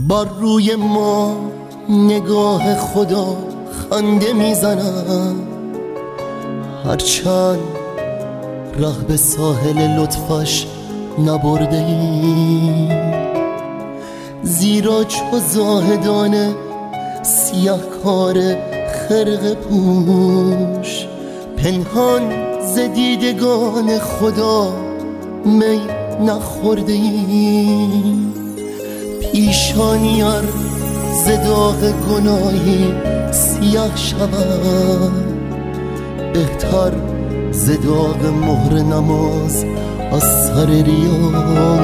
بر روی ما نگاه خدا خنده میزند، هرچند ره به ساحل لطفش نبرده ای، زیرا چو زاهدان سیه کار خرقه پوش پنهان ز دیدگان خدا می نخورده ای. پیشانی ار ز داغ گناهی سیاه شود، بهتر ز داغ مهر نماز از سر ریا.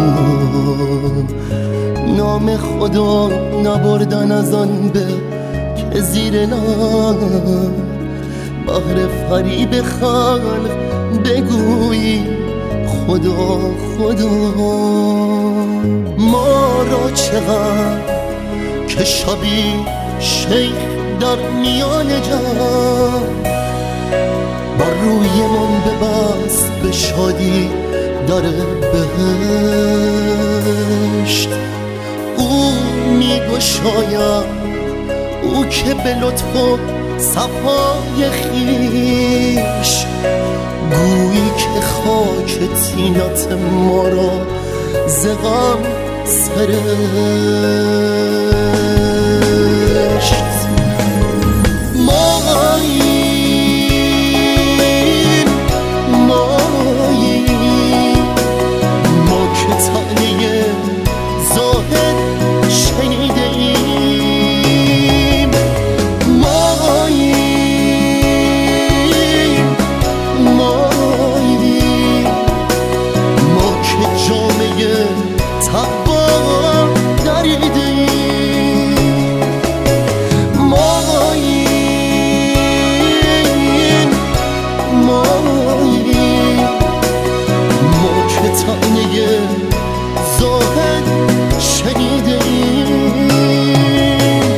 نام خدا نبردن از آن به که زیر لب بهر فریب خلق بگویی خدا خدا. ما را چقدر که شبی شیخ در میان جمع بر روی من ببست به شادی در بهشت. او میگشاید، او که به لطف و صفای خویش گویی که خاک طینت ما را ز غم سرشت. ما که طعنه زاهد شنیده ایم، ما که جامعه تقوا دریده ایم، ما که طعنه زاهد شنیده ایم،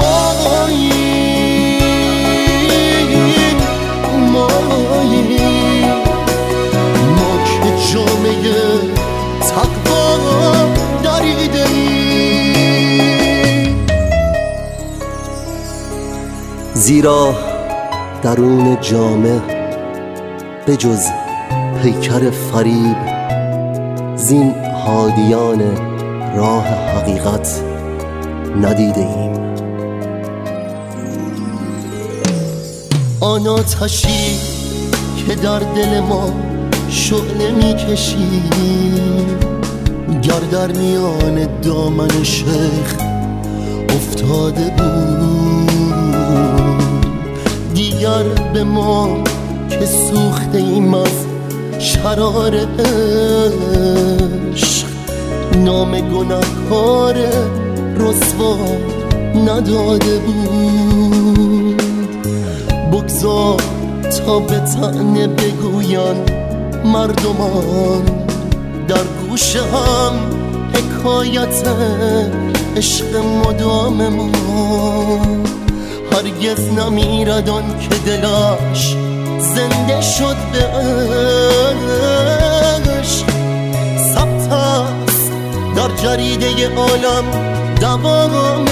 ما که جامعه تقوا دریده ایم. زیرا درون جامه به جز پیکر فریب زین هادیان راه حقیقت ندیده ایم. آن آتشی که در دل ما شعله میکشی، گر در میان دامن شیخ افتاده بود، دیگر به ما که سوخته ایم از شرار عشق نام گناهکار رسوا نداده بود. بگذار تا به طعنه بگوین مردمان در گوش هم حکایت عشق مدام ما. هرگز نمیرد آن که دلش زنده شد به عشق، ثبت است در جریده عالم دوام